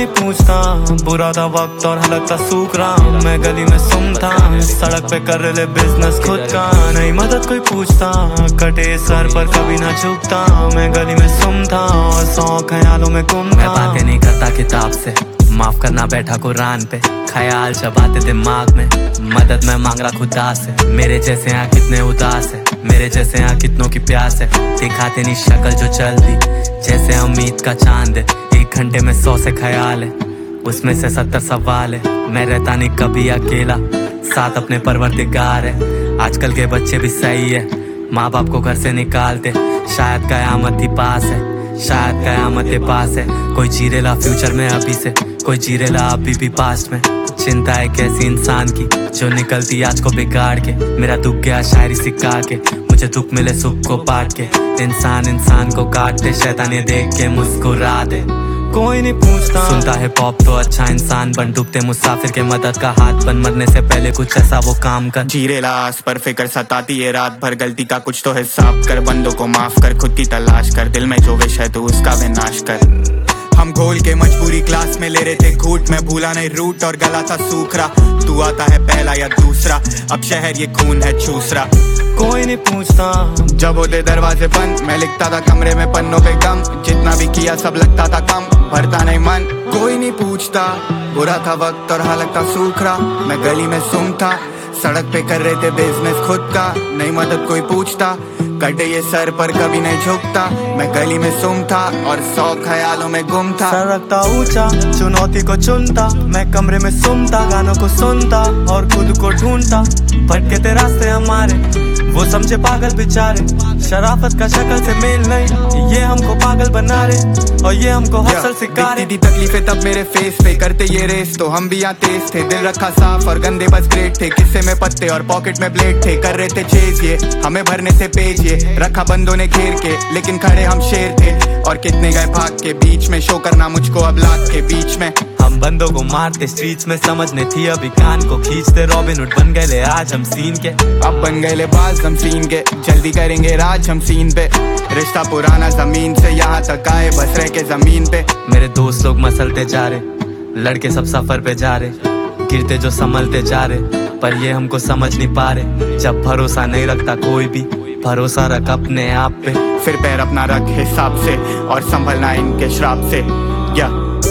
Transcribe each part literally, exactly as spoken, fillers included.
नहीं पूछता, बुरा था वक्त और हालत था सूख रहा। मैं गली में सुम था, सड़क पे कर रहे बिजनेस खुद का, नहीं मदद कोई पूछता, कटे सर पर कभी ना झुकता। मैं गली में सुम था और सौ ख्यालों में गुम था। मैं बातें नहीं करता किताब से, माफ करना बैठा कुरान पे, ख्याल चबाते दिमाग में, मदद मैं मांग रहा खुदा से। मेरे जैसे यहाँ कितने उदास है, मेरे जैसे यहाँ कितनों की प्यास है। दिखाते नहीं शक्ल जो चलती जैसे उम्मीद का चांद है। एक घंटे में सौ से ख्याल है, उसमें से सत्तर सवाल है। मैं रहता नहीं कभी अकेला, साथ अपने परवरदिगार है। आजकल के बच्चे भी सही है, माँ बाप को घर से निकालते। शायद कयामत ही पास है, शायद कयामत ही पास है। कोई जी रेला फ्यूचर में अभी से, कोई जी रेला अभी भी पास्ट में। चिंता है कैसी इंसान की जो निकलती आज को बिगाड़ के। मेरा दुख गया शायरी सिखा के, मुझे दुख मिले सुख को बांट के। इंसान इंसान को काट दे, शैतान ये देख के मुस्कुरा दे। कोई नहीं पूछता, सुनता है पॉप तो अच्छा इंसान बन। डूबते मुसाफिर के मदद का हाथ बन, मरने से पहले कुछ ऐसा वो काम कर। जीरे लाश पर फिक्र सताती है रात भर, गलती का कुछ तो हिसाब कर। बंदों को माफ कर, खुद की तलाश कर, दिल में जो विश है तू उसका विनाश कर। हम घोल के मजबूरी क्लास में ले रहे थे घूट, मैं भूला नहीं रूट और गला था सूख रहा। तू आता है पहला या दूसरा, अब शहर ये खून है चूस रहा। कोई नहीं पूछता, जब होते दरवाजे बंद मैं लिखता था कमरे में पन्नों पे गम। जितना भी किया सब लगता था कम, भरता नहीं मन। कोई नहीं पूछता, बुरा था वक्त और हालत था सूख रहा। मैं गली में सुम था, सड़क पे कर रहे थे बिजनेस खुद का, नहीं मदद कोई पूछता, कटे ये सर पर कभी नहीं झुकता। मैं गली में सुम था और सौ ख्यालों में गुम था। सर रखता ऊंचा, चुनौती को चुनता, मैं कमरे में सुनता, गानों को सुनता और खुद को ढूंढता। भटके थे रास्ते हमारे, वो समझे पागल बेचारे। शराफत का शक्ल से मेल नहीं, ये हमको पागल बना रहे और ये हमको हसल सिखा रहे। दिखती थी तकलीफें तब मेरे फेस पे, करते ये रेस तो हम भी यहाँ तेज थे। दिल रखा साफ और गंदे बस ग्रेट थे, किस्से में पत्ते और पॉकेट में ब्लेड थे। कर रहे थे चेज ये, हमें भरने से पेज ये, रखा बंदों ने घेर के, लेकिन खड़े हम शेर थे। और कितने गए भाग के बीच में, शो करना मुझको अब लाख के बीच में। हम बंदों को मारते स्ट्रीट्स में, समझने थी अभी कान को खींचते। रॉबिन हुड बन गए आज हम सीन के, अब बन गए बाज हम सीन के। जल्दी करेंगे राज हम सीन पे, रिश्ता पुराना जमीन से यहाँ तक आए, बस रह के जमीन पे। मेरे दोस्त लोग मसलते जा रहे, लड़के सब सफर पे जा रहे, गिरते जो संभलते जा रहे, पर ये हमको समझ नहीं पा रहे। जब भरोसा नहीं रखता कोई भी, भरोसा रख अपने आप पे। फिर पैर अपना रख हिसाब से और संभलना इनके श्राप से। या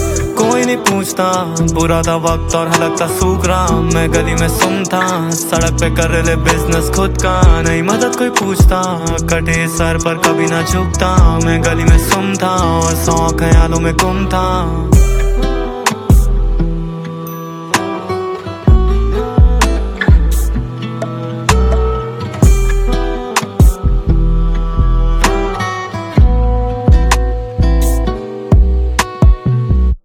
कोई नहीं पूछता, बुरा था वक्त और हालत था सूख रहा। मैं गली में सुम था, सड़क पे कर रहे बिजनेस खुद का, नहीं मदद कोई पूछता, कटे सर पर कभी ना झुकता। मैं गली में सुम था और सौ ख्यालों में गुम था।